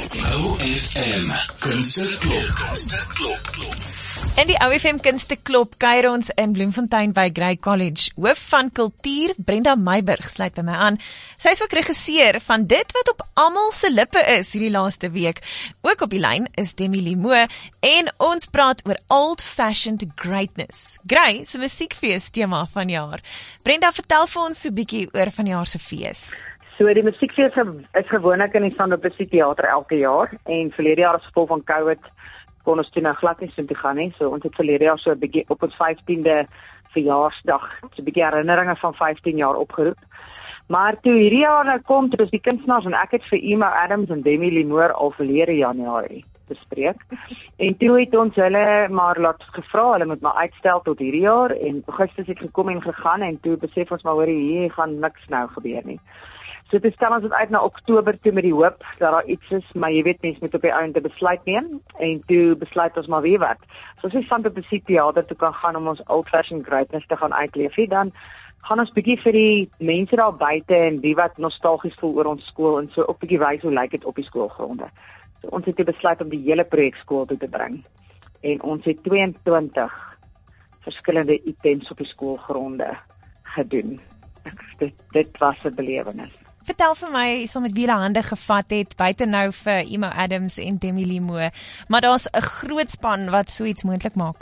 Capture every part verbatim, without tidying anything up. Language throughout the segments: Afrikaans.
O F M, Kunste Klop, Kunste Klop, Klop. In die O F M Kunste Klop kuier ons in Bloemfontein by Grey College. Hoof van kultuur, Brenda Meiburg, sluit by my aan. Sy is ook regisseur van dit wat op almal se lippe is hierdie laaste week. Ook op die lyn is Demi Limoe en ons praat oor old-fashioned greatness. Grey se musiekfees tema van jaar. Brenda, vertel vir ons so bietjie oor vanjaar se fees. So die musiekfees is gewoonlik in die Sandopesie Theater elke jaar en verlede jaar as gevolg van COVID kon ons toe nou glad nie so toe gaan nie. So ons het verlede jaar so 'n bietjie op ons vyftiende verjaarsdag so 'n bietjie herinneringe van vyftien jaar opgeroep. Maar toe hierdie jaar nou kom, dit is die kunstenaars en ek het vir Emo Adams en Demi Limoe al verlede Januarie bespreek. En toe het ons hulle maar laat gevra, hulle moet maar uitstel tot hierdie jaar en Augustus het gekom en gegaan en toe besef ons maar hoor hier gaan niks nou gebeur nie. So dit stel ons uit na Oktober toe met die hoop dat daar iets is, maar jy weet mens moet op die einde besluit neem en toe besluit ons maar weer wat. So as ons van die Sandopesie Theater toe kan gaan om ons old-fashioned greatness te gaan uitleef, dan gaan ons bietjie vir die mense daar buite en die wat nostalgies voel oor ons skool en so ook bietjie wys hoe lyk dit op die skoolgronde. So ons het besluit om die hele projek skool toe te bring. En ons het tweeëntwintig verskillende items op die skoolgronde gedoen. Dit, dit was 'n belewenis. Vertel vir my, so met wie hulle hande gevat het, buite nou vir Emo Adams en Demi Limoe, maar daar's 'n groot span wat so iets moontlik maak.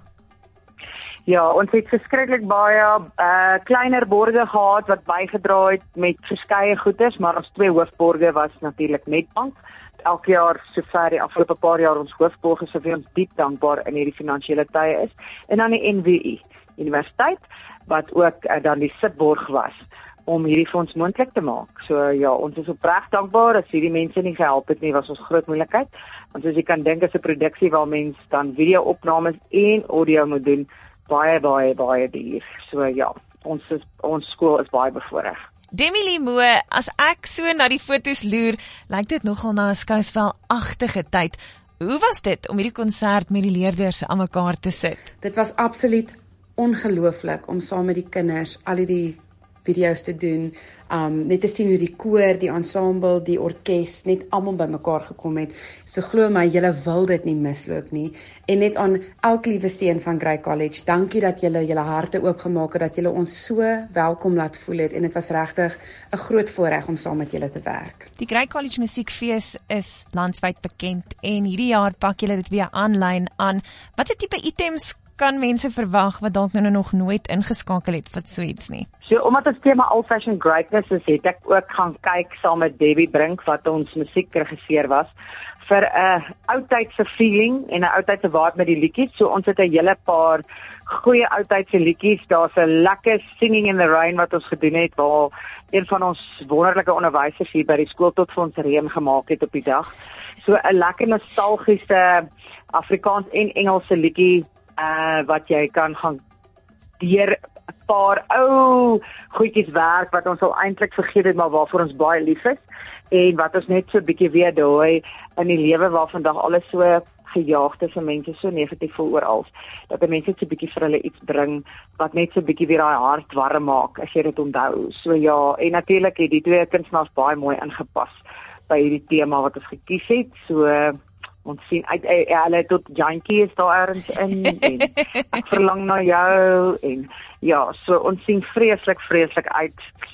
Ja, ons het verskriklik baie uh, kleiner borge gehad wat bygedra het met verskeie goeders, maar ons twee hoofborge was natuurlik Nedbank. Elke jaar, sover die afgelope paar jaar ons hoofborge is, so vir ons diep dankbaar in hierdie finansiële tye is. En dan die N W U Universiteit, wat ook uh, dan die sitborg was om hierdie vir ons moontlik te maak. So ja, ons is opreg dankbaar. As hierdie mense nie gehelp het nie, was ons groot moeilikheid. Want soos jy kan dink, is 'n produksie waar mens dan video-opnames en audio moet doen, baie baie baie duur. So ja, ons is, ons skool is baie bevoordeel. Demi Limoe, as ek so na die foto's loer, lyk dit nogal na 'n skouspelagtige tyd. Hoe was dit om hierdie konsert met die leerders aan mekaar te sit? Dit was absoluut ongelooflik om saam met die kinders al hierdie video's te doen, um, net te sien hoe die koor, die ensemble, die orkes, net almal bymekaar gekom het. So glo my, julle wil dit nie misloop nie. En net aan elke liewe seun van Grey College, dankie dat julle julle harte oopgemaak het, dat julle ons so welkom laat voel het, en dit was regtig 'n groot voorreg om saam met julle te werk. Die Grey College Musiekfees is landwyd bekend, en hierdie jaar pak julle dit weer aanlyn aan. Wat se tipe items kan mense verwag wat dalk nou nog nooit ingeskakel het vir so iets nie? So, omdat ons tema old-fashioned greatness is, het ek ook gaan kyk saam met Debbie Brink, wat ons musiekregisseur was, vir 'n uh, oudtydse feeling en 'n oudtydse vibe met die liedjies. So ons het 'n hele paar goeie oudtydse liedjies. Daar's 'n lekker Singing in the Rain wat ons gedoen het, waar een van ons wonderlike onderwysers hier by die skool tot vir ons reën gemaak het op die dag. So 'n lekker nostalgiese Afrikaans en Engelse liedjie, Uh, wat jy kan gaan deur 'n paar ou goedjies werk wat ons al eintlik vergeet het, maar waarvoor ons baie lief is, en wat ons net so 'n bietjie weer daai in die lewe waar vandag alles so gejaagd is en mense so negatief voel oral, dat die mense so 'n bietjie vir hulle iets bring wat net so 'n bietjie weer daai hart warm maak as jy dit onthou. So ja, en natuurlik het die twee kunstenaars baie mooi ingepas by hierdie tema wat ons gekies het. So uh, ons sien uit, hulle tot Jantjie is daar ergens in, en ek verlang na jou, en ja, so ons sien vreeslik, vreeslik uit,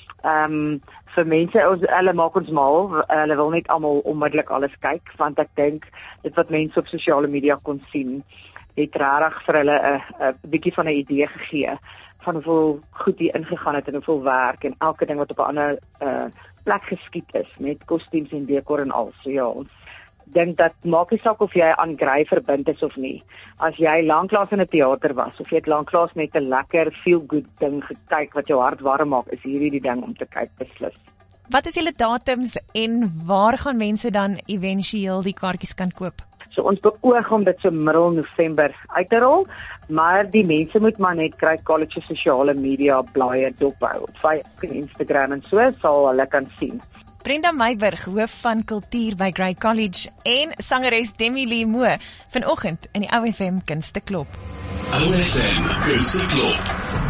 um, vir mense, ons, hulle maak ons mal, hulle wil net almal onmiddellik alles kyk, want ek dink, dit wat mense op sosiale media kon sien, het rarig vir hulle 'n 'n bietjie van 'n idee gegee, van hoeveel goed hier ingegaan het, en hoeveel werk, en elke ding wat op 'n ander uh, plek geskied is, met kostuums en dekor en al, so ja, ons dink dat maak nie saak of jy aan Grey verbind is of nie. As jy lanklaas in 'n teater was, of jy het lanklaas net 'n lekker feel-good ding gekyk wat jou hart warm maak, is hierdie die ding om te kyk, beslis. Wat is julle datums en waar gaan mense dan éventueel die kaartjies kan koop? So ons beoog om dit so middel November uit te rol, maar die mense moet maar net Grey College sosiale media blaaie dophou, op Facebook en Instagram en so, sal hulle kan sien. Brenda Meiburg, hoof van kultuur by Grey College, en sangeres Demi Limoe, vanoggend in die O F M Kunste Klop. O F M Kunste Klop.